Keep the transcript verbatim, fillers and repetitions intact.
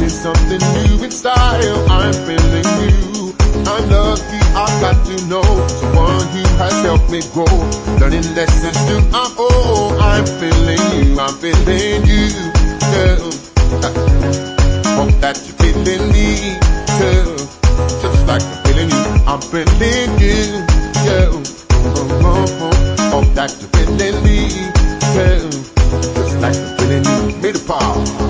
feeling something new in style. I'm feeling you. I'm lucky I got to know someone who has helped me grow. Learning lessons too. I'm oh, I'm feeling you. I'm feeling you, girl. Hope that you're feeling me too. Just like I'm feeling you. I'm feeling you, girl. Oh, oh, oh. Hope that you're feeling me too. Just like I'm feeling you. Made a pause.